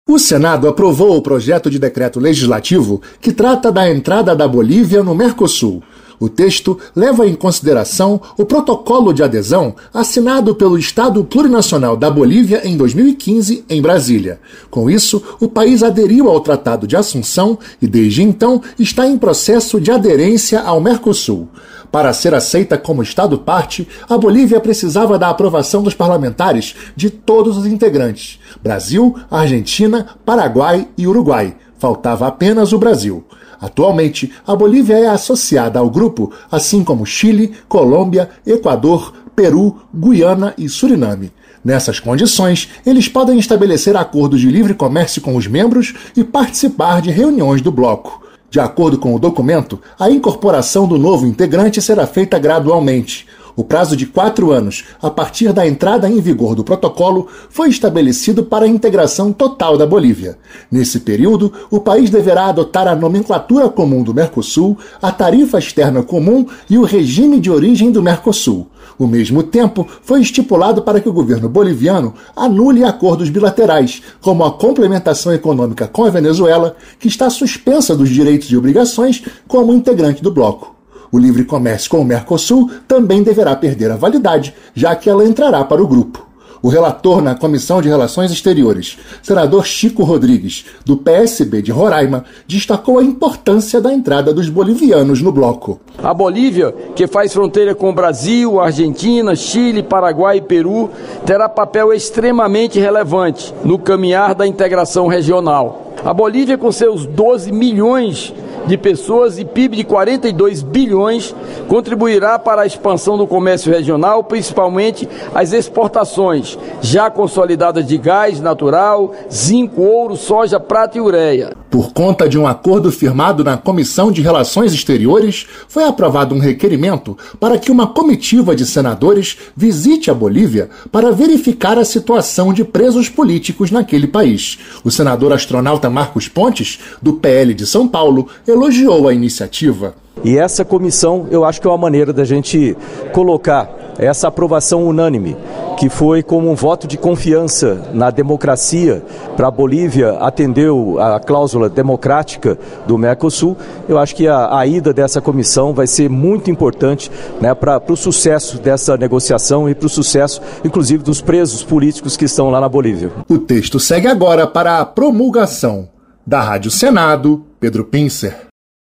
O Senado aprovou o projeto de decreto legislativo que trata da entrada da Bolívia no Mercosul. O texto leva em consideração o protocolo de adesão assinado pelo Estado Plurinacional da Bolívia em 2015, em Brasília. Com isso, o país aderiu ao Tratado de Assunção e, desde então, está em processo de aderência ao Mercosul. Para ser aceita como Estado-parte, a Bolívia precisava da aprovação dos parlamentares de todos os integrantes: Brasil, Argentina, Paraguai e Uruguai. Faltava apenas o Brasil. Atualmente, a Bolívia é associada ao grupo, assim como Chile, Colômbia, Equador, Peru, Guiana e Suriname. Nessas condições, eles podem estabelecer acordos de livre comércio com os membros e participar de reuniões do bloco. De acordo com o documento, a incorporação do novo integrante será feita gradualmente. O prazo de 4 anos, a partir da entrada em vigor do protocolo, foi estabelecido para a integração total da Bolívia. Nesse período, o país deverá adotar a nomenclatura comum do Mercosul, a tarifa externa comum e o regime de origem do Mercosul. O mesmo tempo foi estipulado para que o governo boliviano anule acordos bilaterais, como a complementação econômica com a Venezuela, que está suspensa dos direitos e obrigações como integrante do bloco. O livre comércio com o Mercosul também deverá perder a validade, já que ela entrará para o grupo. O relator na Comissão de Relações Exteriores, senador Chico Rodrigues, do PSB de Roraima, destacou a importância da entrada dos bolivianos no bloco. A Bolívia, que faz fronteira com o Brasil, Argentina, Chile, Paraguai e Peru, terá papel extremamente relevante no caminhar da integração regional. A Bolívia, com seus 12 milhões de pessoas e PIB de 42 bilhões, contribuirá para a expansão do comércio regional, principalmente as exportações, já consolidadas de gás natural, zinco, ouro, soja, prata e ureia. Por conta de um acordo firmado na Comissão de Relações Exteriores, foi aprovado um requerimento para que uma comitiva de senadores visite a Bolívia para verificar a situação de presos políticos naquele país. O senador astronauta Marcos Pontes, do PL de São Paulo, elogiou a iniciativa. E essa comissão, eu acho que é uma maneira da gente colocar essa aprovação unânime, que foi como um voto de confiança na democracia para a Bolívia, atendeu a cláusula democrática do Mercosul. Eu acho que a ida dessa comissão vai ser muito importante, né, para o sucesso dessa negociação e para o sucesso, inclusive, dos presos políticos que estão lá na Bolívia. O texto segue agora para a promulgação. Da Rádio Senado, Pedro Pincer.